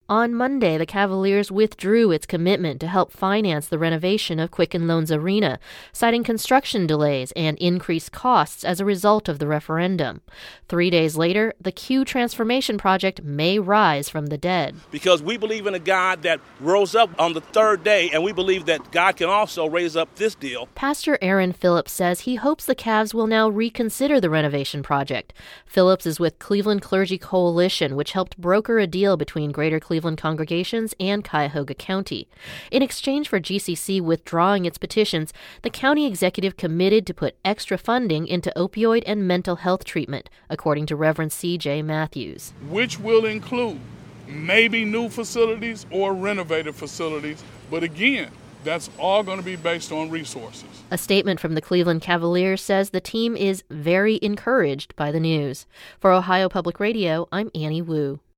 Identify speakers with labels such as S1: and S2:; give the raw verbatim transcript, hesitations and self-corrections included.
S1: On Monday, the Cavaliers withdrew its commitment to help finance the renovation of Quicken Loans Arena, citing construction delays and increased costs as a result of the referendum. Three days later, the Q Transformation Project may rise from the dead.
S2: Because we believe in a God that rose up on the third day, and we believe that God can also raise up this deal.
S1: Pastor Aaron Phillips says he hopes the Cavs will now reconsider the renovation project. Phillips is with Cleveland Clergy Coalition, which helped broker a deal between Greater Cleveland congregations and Cuyahoga County. In exchange for G C C withdrawing its petitions, the county executive committed to put extra funding into opioid and mental health treatment, according to Reverend C J Matthews.
S3: Which will include maybe new facilities or renovated facilities, but again, that's all going to be based on resources.
S1: A statement from the Cleveland Cavaliers says the team is very encouraged by the news. For Ohio Public Radio, I'm Annie Wu.